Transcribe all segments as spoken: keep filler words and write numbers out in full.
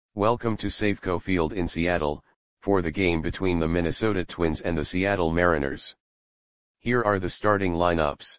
Welcome to Safeco Field in Seattle, for the game between the Minnesota Twins and the Seattle Mariners. Here are the starting lineups.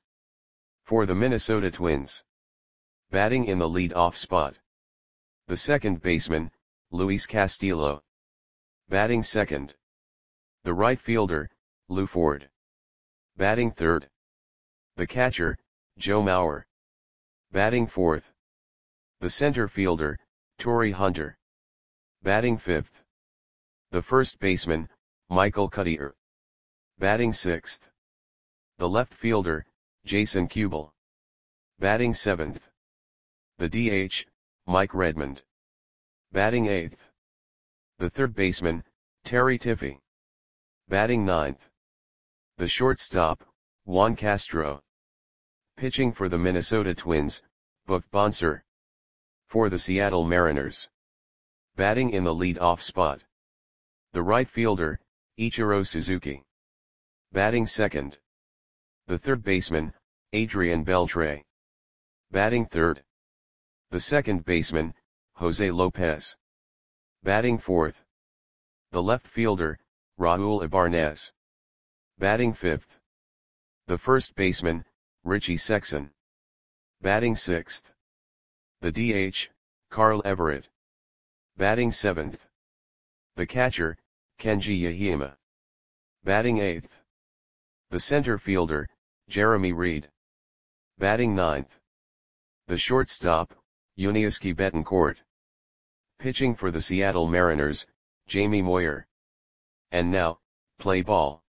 For the Minnesota Twins. Batting in the lead-off spot. The second baseman, Luis Castillo. Batting second. The right fielder, Lew Ford. Batting third. The catcher, Joe Mauer. Batting fourth. The center fielder, Torii Hunter. Batting fifth. The first baseman, Michael Cuddyer. Batting sixth. The left fielder, Jason Kubel. Batting seventh. The D H, Mike Redmond. Batting eighth. The third baseman, Terry Tiffey. Batting ninth. The shortstop, Juan Castro. Pitching for the Minnesota Twins, Buck Bonser. For the Seattle Mariners. Batting in the lead-off spot. The right fielder, Ichiro Suzuki. Batting second. The third baseman, Adrian Beltre. Batting third. The second baseman, Jose Lopez. Batting fourth. The left fielder, Raul Ibanez. Batting fifth. The first baseman, Richie Sexson. Batting sixth. The D H, Carl Everett. Batting seventh. The catcher, Kenji Yahima. Batting eighth. The center fielder, Jeremy Reed. Batting ninth. The shortstop, Yuniesky Betancourt. Pitching for the Seattle Mariners, Jamie Moyer. And now, play ball.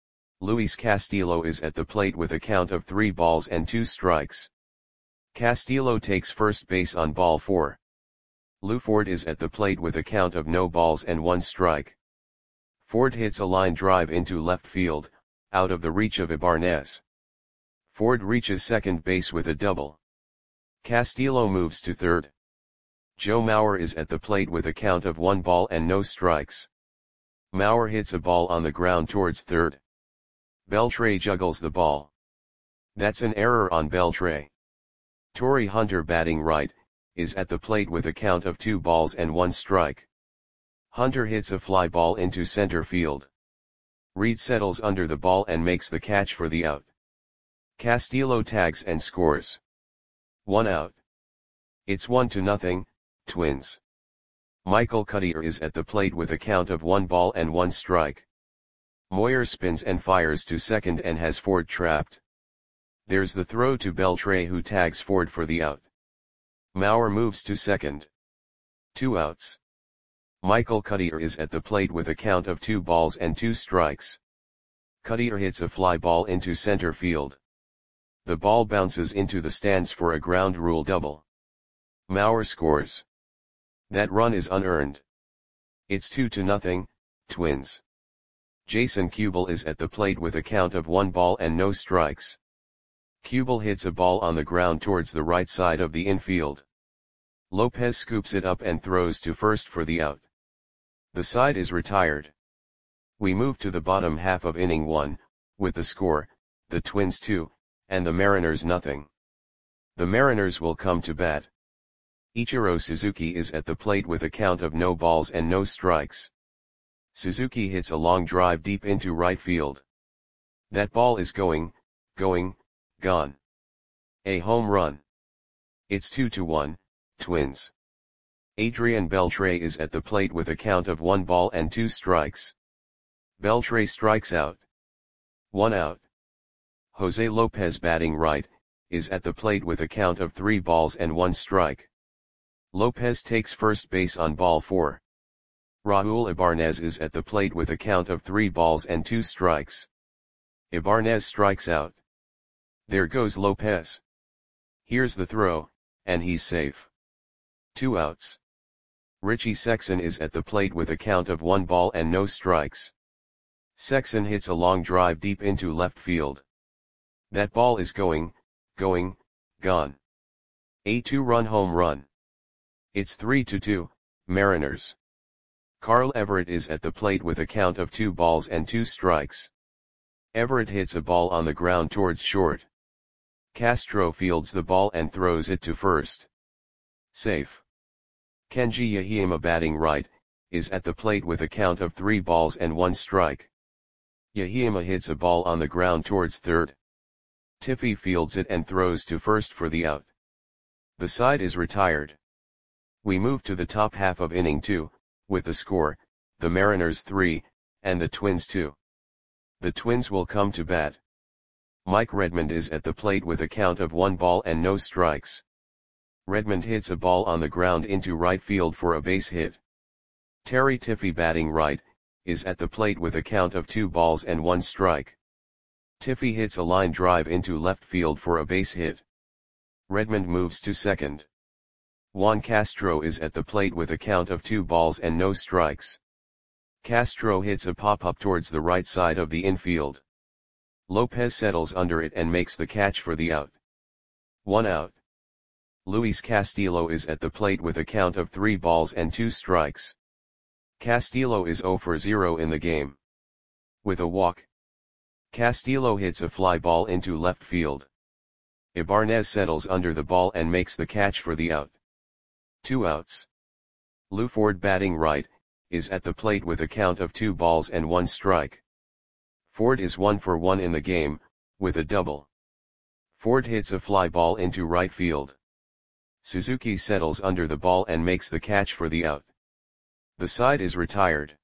Luis Castillo is at the plate with a count of three balls and two strikes. Castillo takes first base on ball four. Lew Ford is at the plate with a count of no balls and one strike. Ford hits a line drive into left field, out of the reach of Ibanez. Ford reaches second base with a double. Castillo moves to third. Joe Mauer is at the plate with a count of one ball and no strikes. Mauer hits a ball on the ground towards third. Beltre juggles the ball. That's an error on Beltre. Torii Hunter, batting right, is at the plate with a count of two balls and one strike. Hunter hits a fly ball into center field. Reed settles under the ball and makes the catch for the out. Castillo tags and scores. One out. It's one to nothing, Twins. Michael Cuddyer is at the plate with a count of one ball and one strike. Moyer spins and fires to second and has Ford trapped. There's the throw to Beltre, who tags Ford for the out. Mauer moves to second. Two outs. Michael Cuddyer is at the plate with a count of two balls and two strikes. Cuddyer hits a fly ball into center field. The ball bounces into the stands for a ground rule double. Mauer scores. That run is unearned. It's two to nothing, Twins. Jason Kubel is at the plate with a count of one ball and no strikes. Kubel hits a ball on the ground towards the right side of the infield. Lopez scoops it up and throws to first for the out. The side is retired. We move to the bottom half of inning one, with the score, the Twins two, and the Mariners nothing. The Mariners will come to bat. Ichiro Suzuki is at the plate with a count of no balls and no strikes. Suzuki hits a long drive deep into right field. That ball is going, going, gone. A home run. It's two to one, Twins. Adrian Beltre is at the plate with a count of one ball and two strikes. Beltre strikes out. One out. Jose Lopez, batting right, is at the plate with a count of three balls and one strike. Lopez takes first base on ball four. Raul Ibanez is at the plate with a count of three balls and two strikes. Ibanez strikes out. There goes Lopez. Here's the throw, and he's safe. Two outs. Richie Sexson is at the plate with a count of one ball and no strikes. Sexson hits a long drive deep into left field. That ball is going, going, gone. A two-run home run. It's three to two, Mariners. Carl Everett is at the plate with a count of two balls and two strikes. Everett hits a ball on the ground towards short. Castro fields the ball and throws it to first. Safe. Kenji Yahima batting right, is at the plate with a count of three balls and one strike. Yahima hits a ball on the ground towards third. Tiffy fields it and throws to first for the out. The side is retired. We move to the top half of inning two, with the score, the Mariners three, and the Twins two. The Twins will come to bat. Mike Redmond is at the plate with a count of one ball and no strikes. Redmond hits a ball on the ground into right field for a base hit. Terry Tiffy batting right, is at the plate with a count of two balls and one strike. Tiffy hits a line drive into left field for a base hit. Redmond moves to second. Juan Castro is at the plate with a count of two balls and no strikes. Castro hits a pop-up towards the right side of the infield. Lopez settles under it and makes the catch for the out. One out. Luis Castillo is at the plate with a count of three balls and two strikes. Castillo is zero for zero in the game. With a walk, Castillo hits a fly ball into left field. Ibanez settles under the ball and makes the catch for the out. Two outs. Lou Ford batting right, is at the plate with a count of two balls and one strike. Ford is one for one in the game, with a double. Ford hits a fly ball into right field. Suzuki settles under the ball and makes the catch for the out. The side is retired.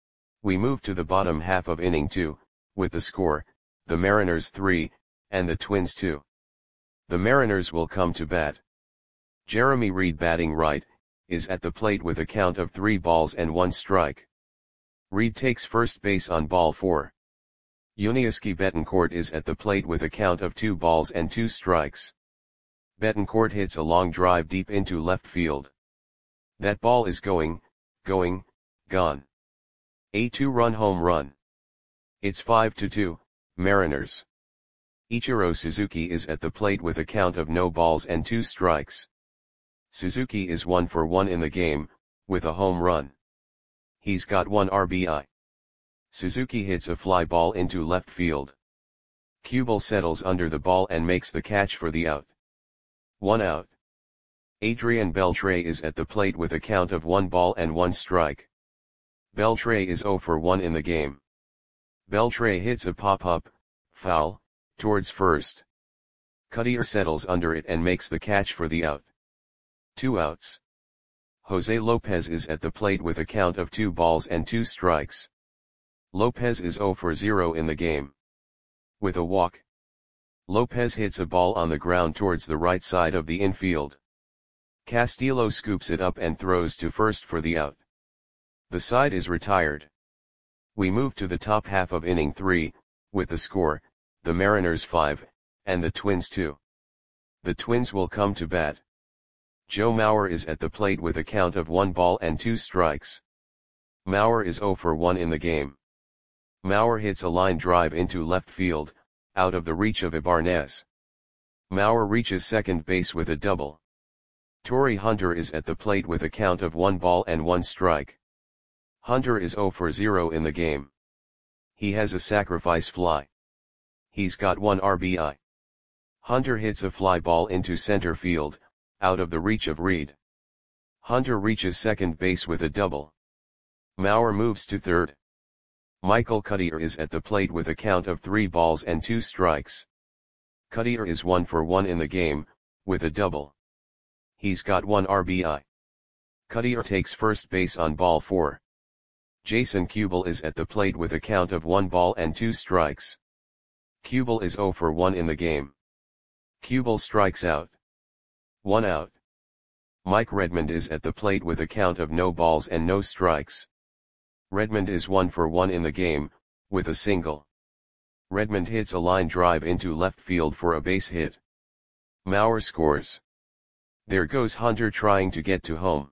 We move to the bottom half of inning two, with the score, the Mariners three, and the Twins two. The Mariners will come to bat. Jeremy Reed batting right, is at the plate with a count of three balls and one strike. Reed takes first base on ball four. Yuniesky Betancourt is at the plate with a count of two balls and two strikes. Betancourt hits a long drive deep into left field. That ball is going, going, gone. A two-run home run. It's five to two, Mariners. Ichiro Suzuki is at the plate with a count of no balls and two strikes. Suzuki is one for one in the game, with a home run. He's got one R B I. Suzuki hits a fly ball into left field. Kubel settles under the ball and makes the catch for the out. One out. Adrian Beltre is at the plate with a count of one ball and one strike. Beltre is zero for one in the game. Beltre hits a pop-up, foul, towards first. Cuddyer settles under it and makes the catch for the out. Two outs. Jose Lopez is at the plate with a count of two balls and two strikes. Lopez is zero for zero in the game. With a walk, Lopez hits a ball on the ground towards the right side of the infield. Castillo scoops it up and throws to first for the out. The side is retired. We move to the top half of inning three, with the score, the Mariners five, and the Twins two. The Twins will come to bat. Joe Mauer is at the plate with a count of one ball and two strikes. Mauer is zero for one in the game. Mauer hits a line drive into left field, out of the reach of Ibanez. Mauer reaches second base with a double. Torrey Hunter is at the plate with a count of one ball and one strike. Hunter is zero for zero in the game. He has a sacrifice fly. He's got one R B I. Hunter hits a fly ball into center field, out of the reach of Reed. Hunter reaches second base with a double. Mauer moves to third. Michael Cuddyer is at the plate with a count of three balls and two strikes. Cuddyer is one for one in the game, with a double. He's got one R B I. Cuddyer takes first base on ball four. Jason Kubel is at the plate with a count of one ball and two strikes. Kubel is zero for one in the game. Kubel strikes out. One out. Mike Redmond is at the plate with a count of no balls and no strikes. Redmond is one for one in the game, with a single. Redmond hits a line drive into left field for a base hit. Mauer scores. There goes Hunter trying to get to home.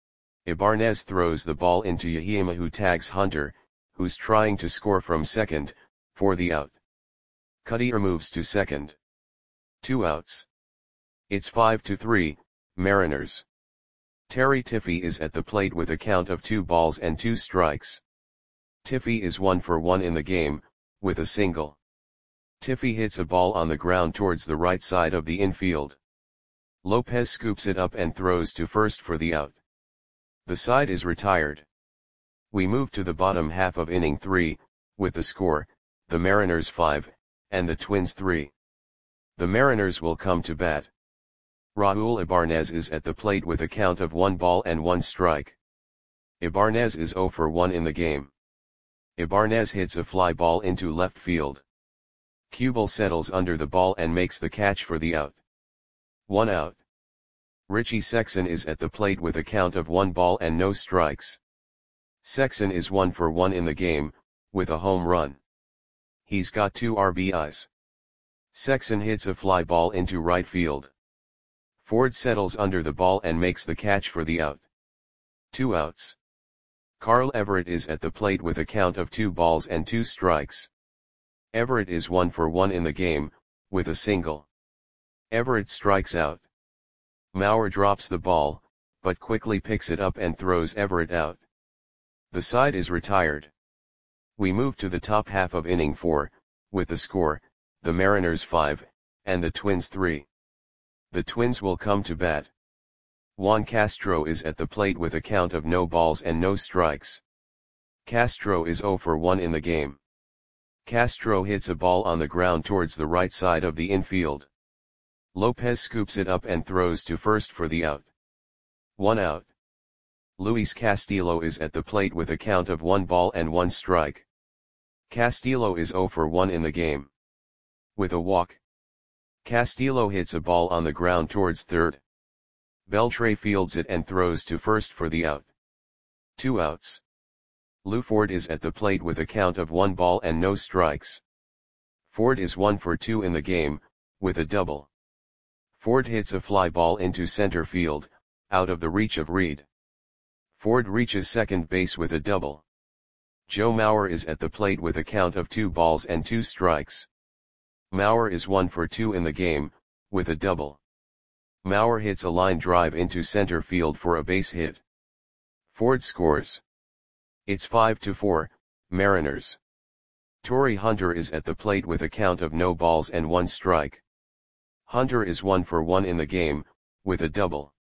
Ibanez throws the ball into Yahima, who tags Hunter, who's trying to score from second, for the out. Cuddyer moves to second. Two outs. It's five to three, Mariners. Terry Tiffy is at the plate with a count of two balls and two strikes. Tiffy is one for one in the game, with a single. Tiffy hits a ball on the ground towards the right side of the infield. Lopez scoops it up and throws to first for the out. The side is retired. We move to the bottom half of inning three, with the score, the Mariners five, and the Twins three. The Mariners will come to bat. Raul Ibanez is at the plate with a count of one ball and one strike. Ibanez is zero for one in the game. Ibanez hits a fly ball into left field. Kubel settles under the ball and makes the catch for the out. One out. Richie Sexson is at the plate with a count of one ball and no strikes. Sexson is one for one in the game, with a home run. He's got two R B Is. Sexson hits a fly ball into right field. Ford settles under the ball and makes the catch for the out. Two outs. Carl Everett is at the plate with a count of two balls and two strikes. Everett is one for one in the game, with a single. Everett strikes out. Mauer drops the ball, but quickly picks it up and throws Everett out. The side is retired. We move to the top half of inning four, with the score, the Mariners five, and the Twins three. The Twins will come to bat. Juan Castro is at the plate with a count of no balls and no strikes. Castro is zero for one in the game. Castro hits a ball on the ground towards the right side of the infield. Lopez scoops it up and throws to first for the out. One out. Luis Castillo is at the plate with a count of one ball and one strike. Castillo is zero for one in the game. With a walk. Castillo hits a ball on the ground towards third. Beltre fields it and throws to first for the out. Two outs. Lou Ford is at the plate with a count of one ball and no strikes. Ford is one for two in the game, with a double. Ford hits a fly ball into center field, out of the reach of Reed. Ford reaches second base with a double. Joe Mauer is at the plate with a count of two balls and two strikes. Mauer is one for two in the game, with a double. Mauer hits a line drive into center field for a base hit. Ford scores. It's five to four, Mariners. Torrey Hunter is at the plate with a count of no balls and one strike. Hunter is one for one in the game, with a double.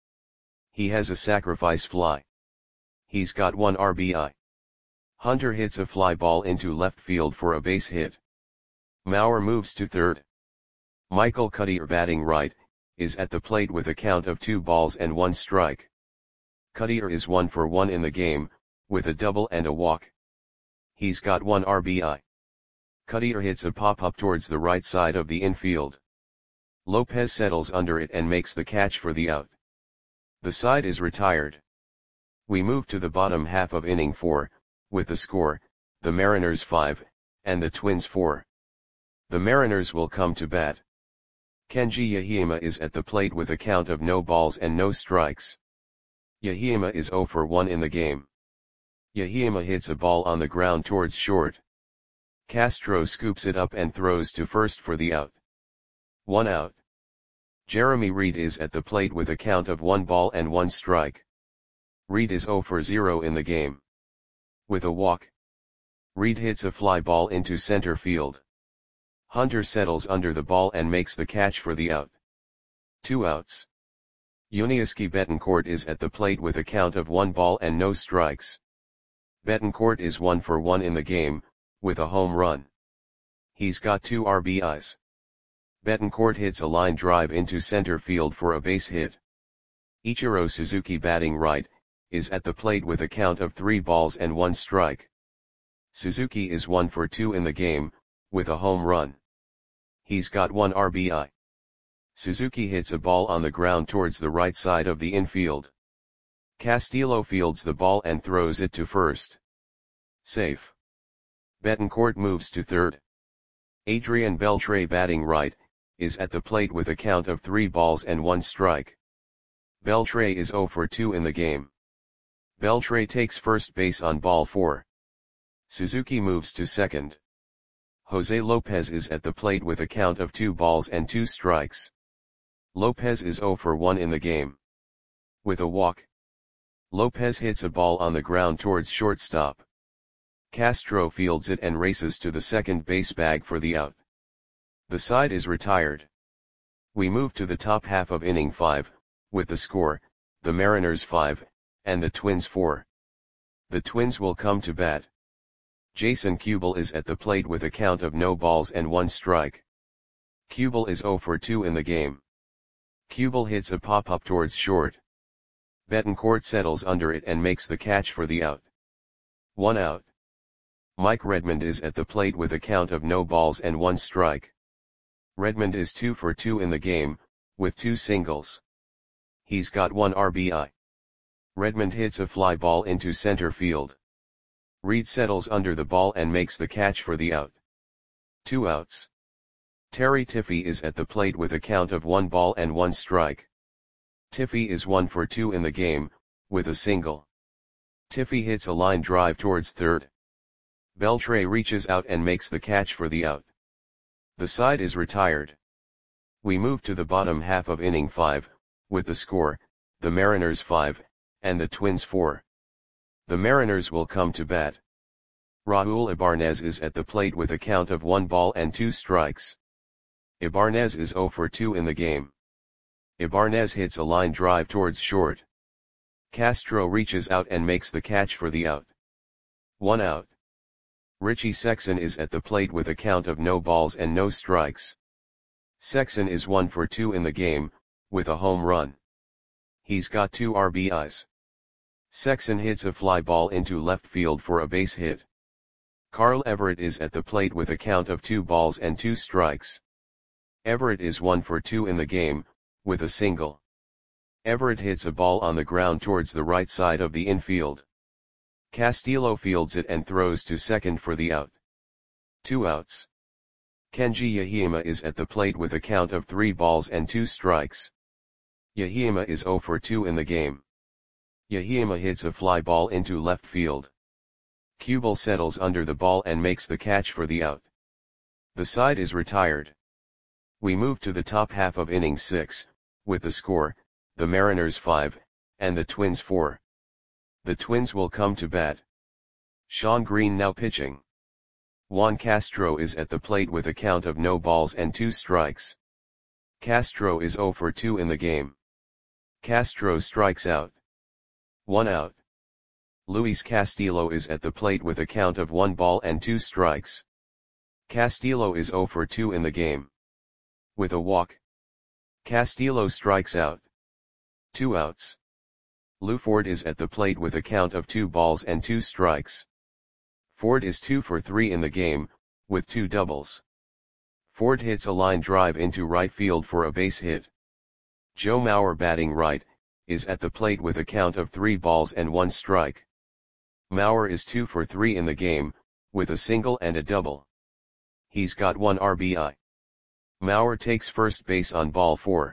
He has a sacrifice fly. He's got one R B I. Hunter hits a fly ball into left field for a base hit. Mauer moves to third. Michael Cuddyer, batting right, is at the plate with a count of two balls and one strike. Cuddyer is one for one in the game, with a double and a walk. He's got one R B I. Cuddyer hits a pop-up towards the right side of the infield. Lopez settles under it and makes the catch for the out. The side is retired. We move to the bottom half of inning four, with the score, the Mariners five, and the Twins four. The Mariners will come to bat. Kenji Yahima is at the plate with a count of no balls and no strikes. Yahima is zero for one in the game. Yahima hits a ball on the ground towards short. Castro scoops it up and throws to first for the out. One out. Jeremy Reed is at the plate with a count of one ball and one strike. Reed is zero for zero in the game. With a walk. Reed hits a fly ball into center field. Hunter settles under the ball and makes the catch for the out. Two outs. Yuniesky Betancourt is at the plate with a count of one ball and no strikes. Betancourt is one for one in the game, with a home run. He's got two R B Is. Betancourt hits a line drive into center field for a base hit. Ichiro Suzuki, batting right, is at the plate with a count of three balls and one strike. Suzuki is one for two in the game, with a home run. He's got one R B I. Suzuki hits a ball on the ground towards the right side of the infield. Castillo fields the ball and throws it to first. Safe. Betancourt moves to third. Adrian Beltre, batting right, is at the plate with a count of three balls and one strike. Beltre is zero for two in the game. Beltre takes first base on ball four. Suzuki moves to second. Jose Lopez is at the plate with a count of two balls and two strikes. Lopez is zero for one in the game. With a walk. Lopez hits a ball on the ground towards shortstop. Castro fields it and races to the second base bag for the out. The side is retired. We move to the top half of inning five, with the score, the Mariners five, and the Twins four. The Twins will come to bat. Jason Kubel is at the plate with a count of no balls and one strike. Kubel is oh for two in the game. Kubel hits a pop-up towards short. Betancourt settles under it and makes the catch for the out. One out. Mike Redmond is at the plate with a count of no balls and one strike. Redmond is two for two in the game, with two singles. He's got one R B I. Redmond hits a fly ball into center field. Reed settles under the ball and makes the catch for the out. Two outs. Terry Tiffy is at the plate with a count of one ball and one strike. Tiffy is one for two in the game, with a single. Tiffy hits a line drive towards third. Beltre reaches out and makes the catch for the out. The side is retired. We move to the bottom half of inning five, with the score, the Mariners five, and the Twins four. The Mariners will come to bat. Raul Ibanez is at the plate with a count of one ball and two strikes. Ibanez is oh for two in the game. Ibanez hits a line drive towards short. Castro reaches out and makes the catch for the out. One out. Richie Sexson is at the plate with a count of no balls and no strikes. Sexson is one for two in the game, with a home run. He's got two R B Is. Sexson hits a fly ball into left field for a base hit. Carl Everett is at the plate with a count of two balls and two strikes. Everett is one for two in the game, with a single. Everett hits a ball on the ground towards the right side of the infield. Castillo fields it and throws to second for the out. Two outs. Kenji Yahima is at the plate with a count of three balls and two strikes. Yahima is oh for two in the game. Yahima hits a fly ball into left field. Kubel settles under the ball and makes the catch for the out. The side is retired. We move to the top half of inning six, with the score, the Mariners five, and the Twins four. The Twins will come to bat. Sean Green now pitching. Juan Castro is at the plate with a count of no balls and two strikes. Castro is oh for two in the game. Castro strikes out. One out. Luis Castillo is at the plate with a count of one ball and two strikes. Castillo is oh for two in the game. With a walk. Castillo strikes out. Two outs. Lou Ford is at the plate with a count of two balls and two strikes. Ford is two for three in the game, with two doubles. Ford hits a line drive into right field for a base hit. Joe Mauer batting right, is at the plate with a count of three balls and one strike. Mauer is two for three in the game, with a single and a double. He's got one R B I. Mauer takes first base on ball four.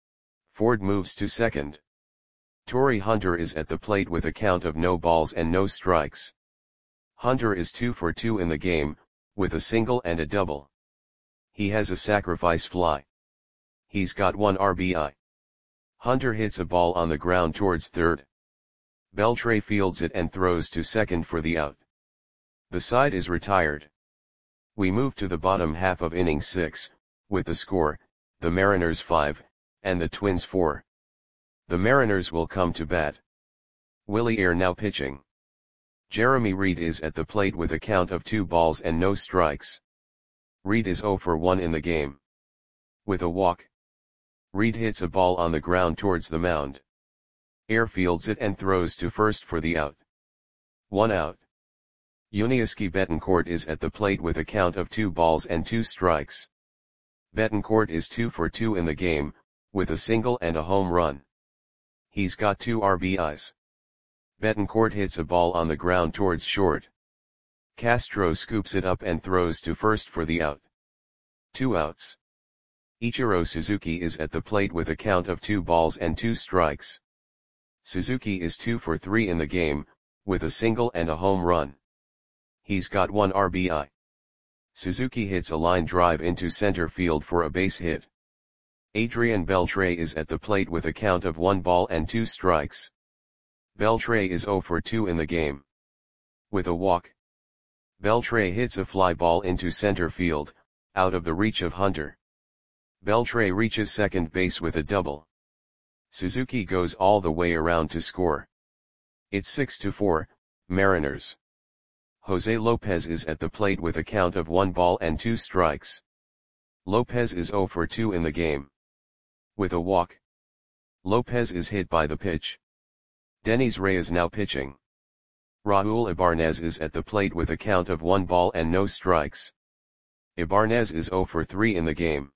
Ford moves to second. Torrey Hunter is at the plate with a count of no balls and no strikes. Hunter is two for two in the game, with a single and a double. He has a sacrifice fly. He's got one R B I. Hunter hits a ball on the ground towards third. Beltre fields it and throws to second for the out. The side is retired. We move to the bottom half of inning six, with the score, the Mariners five, and the Twins four. The Mariners will come to bat. Willie Air now pitching. Jeremy Reed is at the plate with a count of two balls and no strikes. Reed is oh for one in the game. With a walk. Reed hits a ball on the ground towards the mound. Air fields it and throws to first for the out. One out. Yuniesky Betancourt is at the plate with a count of two balls and two strikes. Betancourt is two for two in the game, with a single and a home run. He's got two R B Is. Betancourt hits a ball on the ground towards short. Castro scoops it up and throws to first for the out. Two outs. Ichiro Suzuki is at the plate with a count of two balls and two strikes. Suzuki is two for three in the game, with a single and a home run. He's got one R B I. Suzuki hits a line drive into center field for a base hit. Adrian Beltre is at the plate with a count of one ball and two strikes. Beltre is oh for two in the game. With a walk. Beltre hits a fly ball into center field, out of the reach of Hunter. Beltre reaches second base with a double. Suzuki goes all the way around to score. It's six to four, Mariners. Jose Lopez is at the plate with a count of one ball and two strikes. Lopez is zero for two in the game. With a walk. Lopez is hit by the pitch. Denis Reyes now pitching. Raul Ibanez is at the plate with a count of one ball and no strikes. Ibanez is zero for three in the game.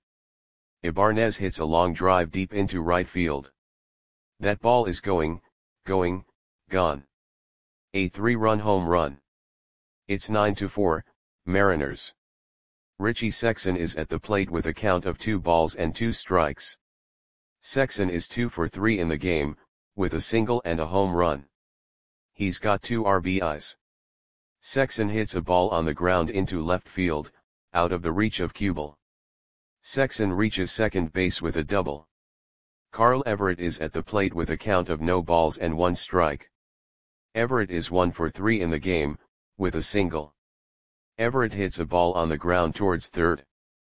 Ibanez hits a long drive deep into right field. That ball is going, going, gone. A three-run home run. It's nine to four, Mariners. Richie Sexson is at the plate with a count of two balls and two strikes. Sexson is two for three in the game, with a single and a home run. He's got two R B Is. Sexson hits a ball on the ground into left field, out of the reach of Kubel. Sexson reaches second base with a double. Carl Everett is at the plate with a count of no balls and one strike. Everett is one for three in the game, with a single. Everett hits a ball on the ground towards third.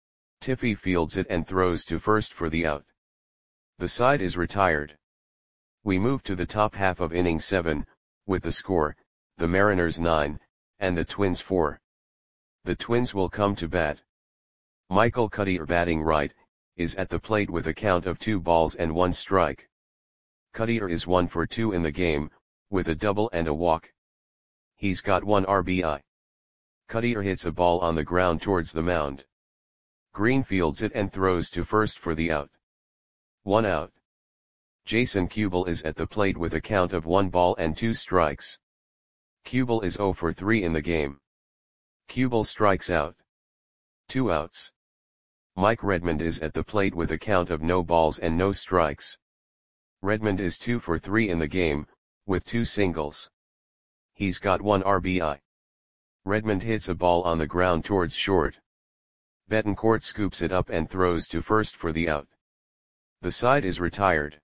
Tiffy fields it and throws to first for the out. The side is retired. We move to the top half of inning seven, with the score, the Mariners nine, and the Twins four. The Twins will come to bat. Michael Cuddyer, batting right, is at the plate with a count of two balls and one strike. Cuddyer is one for two in the game, with a double and a walk. He's got one R B I. Cuddyer hits a ball on the ground towards the mound. Green fields it and throws to first for the out. One out. Jason Kubel is at the plate with a count of one ball and two strikes. Kubel is zero for three in the game. Kubel strikes out. Two outs. Mike Redmond is at the plate with a count of no balls and no strikes. Redmond is two for three in the game, with two singles. He's got one R B I. Redmond hits a ball on the ground towards short. Betancourt scoops it up and throws to first for the out. The side is retired.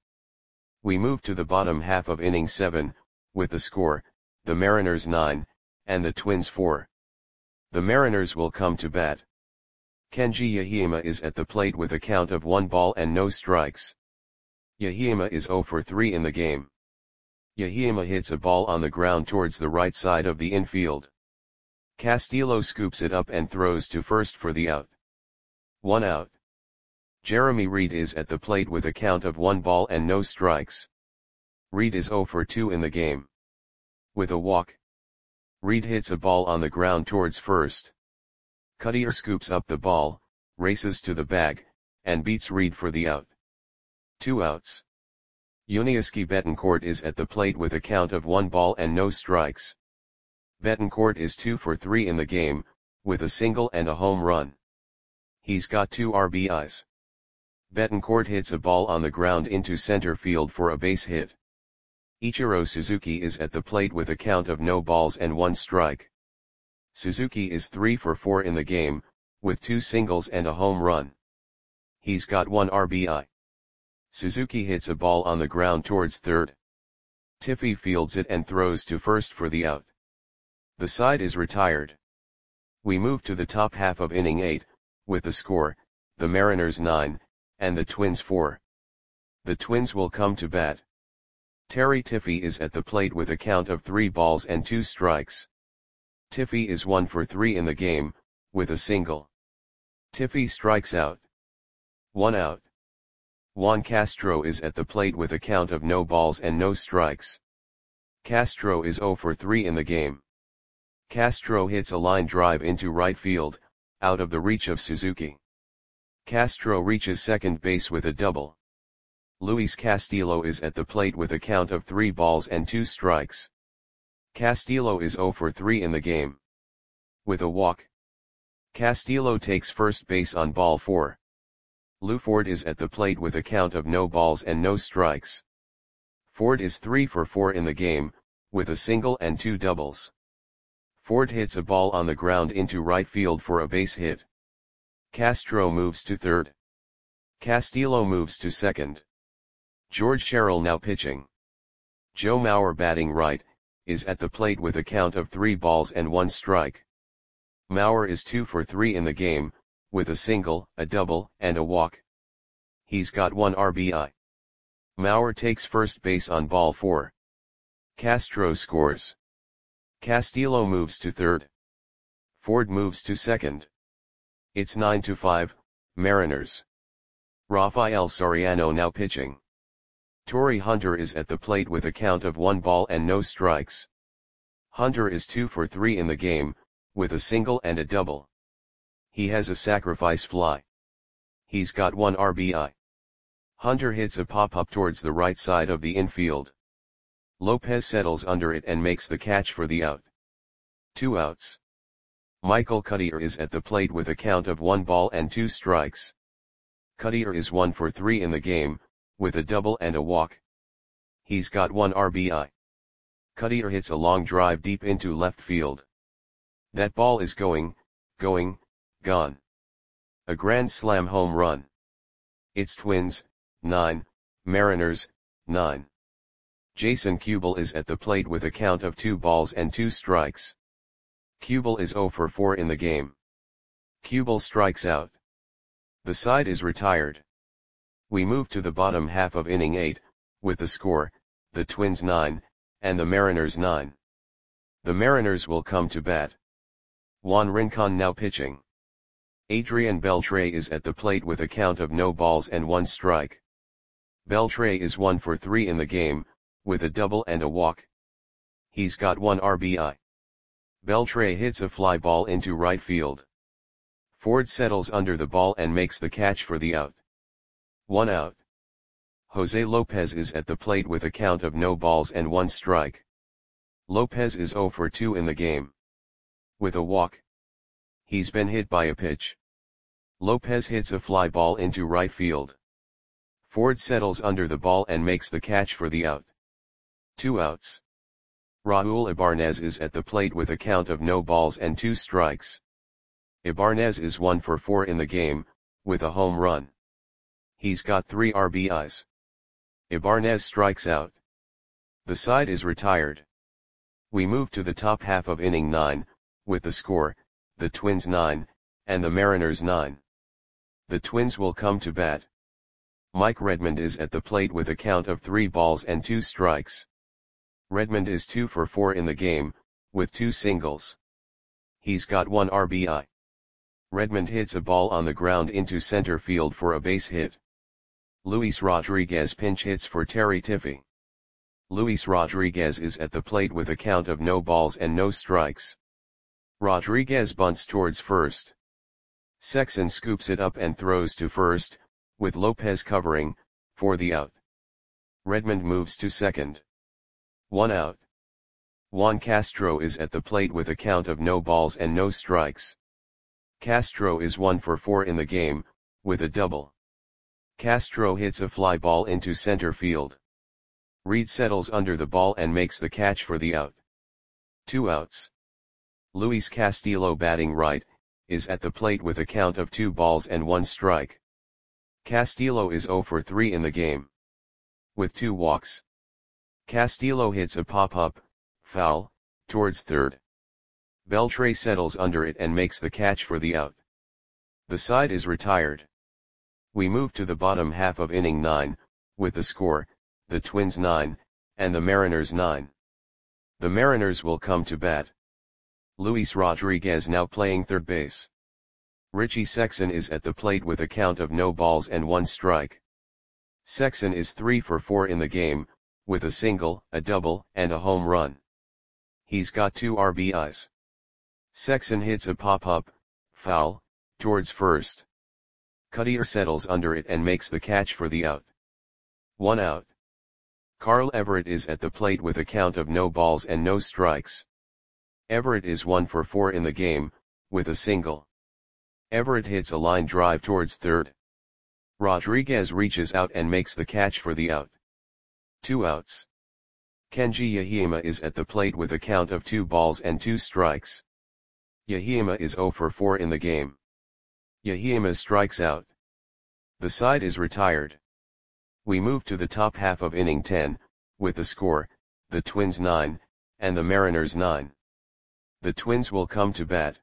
We move to the bottom half of inning seven, with the score, the Mariners nine, and the Twins four. The Mariners will come to bat. Kenji Yahima is at the plate with a count of one ball and no strikes. Yahima is zero for three in the game. Yahima hits a ball on the ground towards the right side of the infield. Castillo scoops it up and throws to first for the out. One out. Jeremy Reed is at the plate with a count of one ball and no strikes. Reed is zero for two in the game. With a walk. Reed hits a ball on the ground towards first. Cuddyer scoops up the ball, races to the bag, and beats Reed for the out. Two outs. Yuniesky Betancourt is at the plate with a count of one ball and no strikes. Betancourt is two for three in the game, with a single and a home run. He's got two R B Is. Betancourt hits a ball on the ground into center field for a base hit. Ichiro Suzuki is at the plate with a count of no balls and one strike. Suzuki is three for four in the game, with two singles and a home run. He's got one R B I. Suzuki hits a ball on the ground towards third. Tiffy fields it and throws to first for the out. The side is retired. We move to the top half of inning eight, with the score, the Mariners nine, and the Twins four. The Twins will come to bat. Terry Tiffy is at the plate with a count of three balls and two strikes. Tiffy is one for three in the game, with a single. Tiffy strikes out. One out. Juan Castro is at the plate with a count of no balls and no strikes. Castro is zero for three in the game. Castro hits a line drive into right field, out of the reach of Suzuki. Castro reaches second base with a double. Luis Castillo is at the plate with a count of three balls and two strikes. Castillo is zero for three in the game. With a walk. Castillo takes first base on ball four. Lou Ford is at the plate with a count of no balls and no strikes. Ford is three for four in the game, with a single and two doubles. Ford hits a ball on the ground into right field for a base hit. Castro moves to third. Castillo moves to second. George Sherrill now pitching. Joe Mauer, batting right, is at the plate with a count of three balls and one strike. Mauer is two for three in the game, with a single, a double, and a walk. He's got one R B I. Mauer takes first base on ball four. Castro scores. Castillo moves to third. Ford moves to second. It's nine to five, Mariners. Rafael Soriano now pitching. Torii Hunter is at the plate with a count of one ball and no strikes. Hunter is two for three in the game, with a single and a double. He has a sacrifice fly. He's got one R B I. Hunter hits a pop-up towards the right side of the infield. Lopez settles under it and makes the catch for the out. Two outs. Michael Cuddyer is at the plate with a count of one ball and two strikes. Cuddyer is one for three in the game, with a double and a walk. He's got one R B I. Cuddyer hits a long drive deep into left field. That ball is going, going, gone. A grand slam home run. It's Twins, nine, Mariners, nine. Jason Kubel is at the plate with a count of two balls and two strikes. Kubel is zero for four in the game. Kubel strikes out. The side is retired. We move to the bottom half of inning eight, with the score, the Twins nine, and the Mariners nine. The Mariners will come to bat. Juan Rincon now pitching. Adrian Beltre is at the plate with a count of no balls and one strike. Beltre is one for three in the game, with a double and a walk. He's got one R B I. Beltre hits a fly ball into right field. Ford settles under the ball and makes the catch for the out. One out. Jose Lopez is at the plate with a count of no balls and one strike. Lopez is zero for two in the game. With a walk. He's been hit by a pitch. Lopez hits a fly ball into right field. Ford settles under the ball and makes the catch for the out. Two outs. Raul Ibanez is at the plate with a count of no balls and two strikes. Ibanez is one for four in the game, with a home run. He's got three R B Is. Ibanez strikes out. The side is retired. We move to the top half of inning nine, with the score, the Twins nine, and the Mariners nine. The Twins will come to bat. Mike Redmond is at the plate with a count of three balls and two strikes. Redmond is two for four in the game, with two singles. He's got one R B I. Redmond hits a ball on the ground into center field for a base hit. Luis Rodriguez pinch hits for Terry Tiffy. Luis Rodriguez is at the plate with a count of no balls and no strikes. Rodriguez bunts towards first. Sexson scoops it up and throws to first, with Lopez covering, for the out. Redmond moves to second. One out. Juan Castro is at the plate with a count of no balls and no strikes. Castro is one for four in the game, with a double. Castro hits a fly ball into center field. Reed settles under the ball and makes the catch for the out. Two outs. Luis Castillo batting right, is at the plate with a count of two balls and one strike. Castillo is zero for three in the game. With two walks. Castillo hits a pop-up, foul, towards third. Beltre settles under it and makes the catch for the out. The side is retired. We move to the bottom half of inning nine, with the score, the Twins nine, and the Mariners nine. The Mariners will come to bat. Luis Rodriguez now playing third base. Richie Sexson is at the plate with a count of no balls and one strike. Sexson is three for four in the game, with a single, a double, and a home run. He's got two R B Is. Sexson hits a pop-up, foul, towards first. Cuddyer settles under it and makes the catch for the out. One out. Carl Everett is at the plate with a count of no balls and no strikes. Everett is one for four in the game, with a single. Everett hits a line drive towards third. Rodriguez reaches out and makes the catch for the out. Two outs. Kenji Yahima is at the plate with a count of two balls and two strikes. Yahima is zero for four in the game. Yahima strikes out. The side is retired. We move to the top half of inning ten, with the score, the Twins nine, and the Mariners nine. The Twins will come to bat.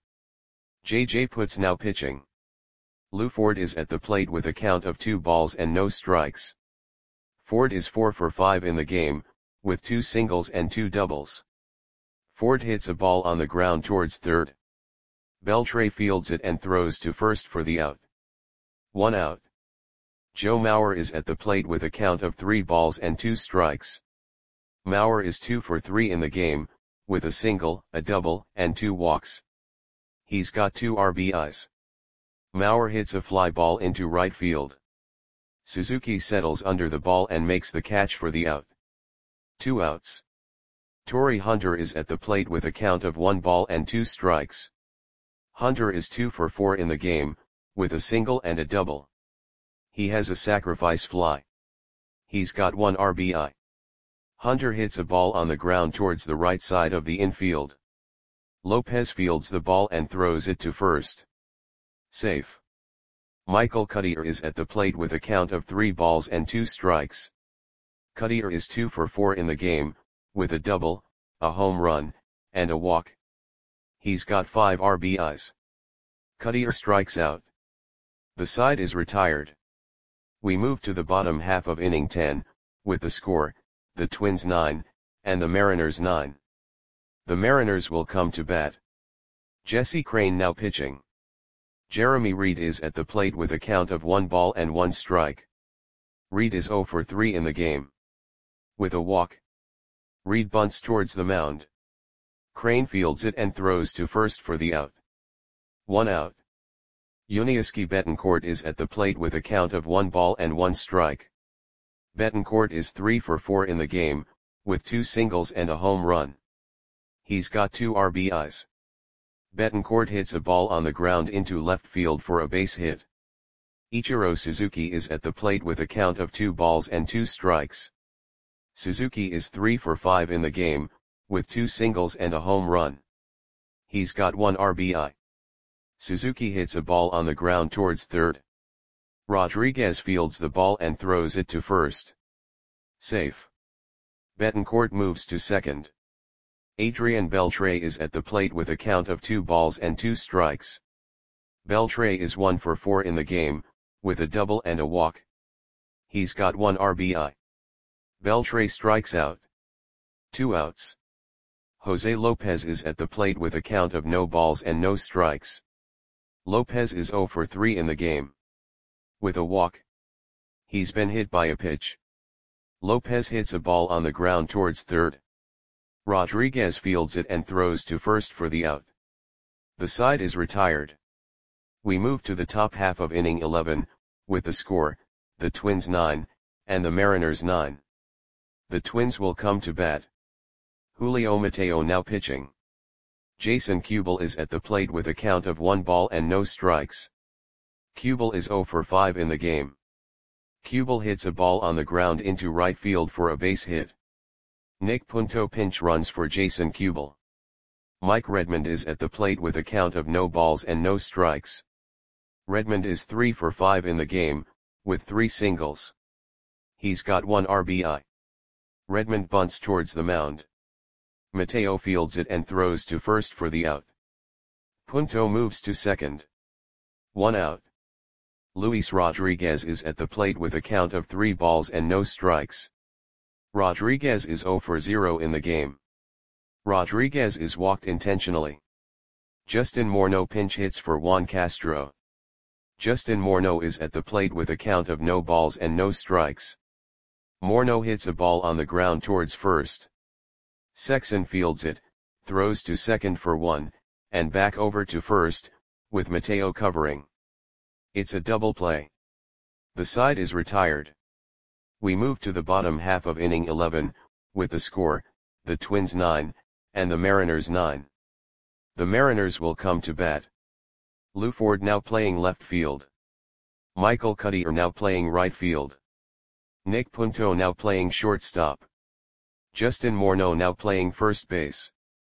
J J Putz now pitching. Lou Ford is at the plate with a count of two balls and no strikes. Ford is four for five in the game, with two singles and two doubles. Ford hits a ball on the ground towards third. Beltre fields it and throws to first for the out. One out. Joe Mauer is at the plate with a count of three balls and two strikes. Mauer is two for three in the game, with a single, a double, and two walks. He's got two R B Is. Mauer hits a fly ball into right field. Suzuki settles under the ball and makes the catch for the out. Two outs. Torii Hunter is at the plate with a count of one ball and two strikes. Hunter is two for four in the game, with a single and a double. He has a sacrifice fly. He's got one R B I. Hunter hits a ball on the ground towards the right side of the infield. Lopez fields the ball and throws it to first. Safe. Michael Cuddyer is at the plate with a count of three balls and two strikes. Cuddyer is two for four in the game, with a double, a home run, and a walk. He's got five R B Is. Cuddyer strikes out. The side is retired. We move to the bottom half of inning ten, with the score, the Twins nine, and the Mariners nine. The Mariners will come to bat. Jesse Crain now pitching. Jeremy Reed is at the plate with a count of one ball and one strike. Reed is zero for three in the game. With a walk. Reed bunts towards the mound. Crain fields it and throws to first for the out. One out. Yuniesky Betancourt is at the plate with a count of one ball and one strike. Betancourt is three for four in the game, with two singles and a home run. He's got two R B Is. Betancourt hits a ball on the ground into left field for a base hit. Ichiro Suzuki is at the plate with a count of two balls and two strikes. Suzuki is three for five in the game, with two singles and a home run. He's got one R B I. Suzuki hits a ball on the ground towards third. Rodriguez fields the ball and throws it to first. Safe. Betancourt moves to second. Adrian Beltre is at the plate with a count of two balls and two strikes. Beltre is one for four in the game, with a double and a walk. He's got one R B I. Beltre strikes out. Two outs. Jose Lopez is at the plate with a count of no balls and no strikes. Lopez is zero for three in the game. With a walk. He's been hit by a pitch. Lopez hits a ball on the ground towards third. Rodriguez fields it and throws to first for the out. The side is retired. We move to the top half of inning eleven, with the score, the Twins nine, and the Mariners nine. The Twins will come to bat. Julio Mateo now pitching. Jason Kubel is at the plate with a count of one ball and no strikes. Kubel is zero for five in the game. Kubel hits a ball on the ground into right field for a base hit. Nick Punto pinch runs for Jason Kubel. Mike Redmond is at the plate with a count of no balls and no strikes. Redmond is three for five in the game, with three singles. He's got one R B I. Redmond bunts towards the mound. Mateo fields it and throws to first for the out. Punto moves to second. One out. Luis Rodriguez is at the plate with a count of three balls and no strikes. Rodriguez is zero for zero in the game. Rodriguez is walked intentionally. Justin Morneau pinch hits for Juan Castro. Justin Morneau is at the plate with a count of no balls and no strikes. Morneau hits a ball on the ground towards first. Sexson fields it, throws to second for one, and back over to first, with Mateo covering. It's a double play. The side is retired. We move to the bottom half of inning eleven, with the score, the Twins nine, and the Mariners nine. The Mariners will come to bat. Lou Ford now playing left field. Michael Cuddyer now playing right field. Nick Punto now playing shortstop. Justin Morneau now playing first base.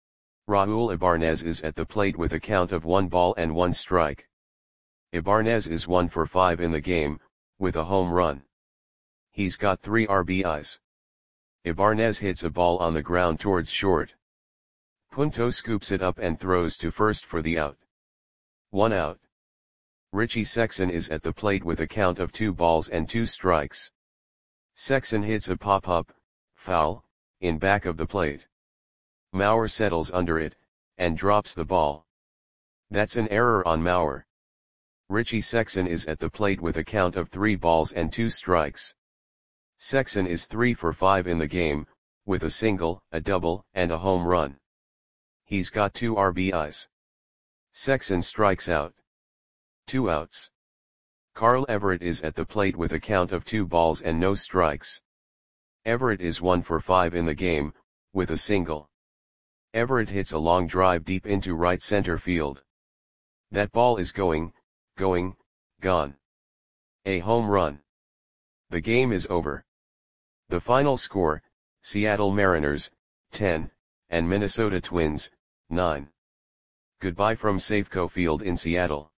Raul Ibanez is at the plate with a count of one ball and one strike. Ibanez is one for five in the game, with a home run. He's got three R B Is. Ibanez hits a ball on the ground towards short. Punto scoops it up and throws to first for the out. One out. Richie Sexson is at the plate with a count of two balls and two strikes. Sexson hits a pop-up, foul, in back of the plate. Mauer settles under it, and drops the ball. That's an error on Mauer. Richie Sexson is at the plate with a count of three balls and two strikes. Sexson is three for five in the game, with a single, a double, and a home run. He's got two R B Is. Sexson strikes out. Two outs. Carl Everett is at the plate with a count of two balls and no strikes. Everett is one for five in the game, with a single. Everett hits a long drive deep into right center field. That ball is going, going, gone. A home run. The game is over. The final score, Seattle Mariners, ten, and Minnesota Twins, nine. Goodbye from Safeco Field in Seattle.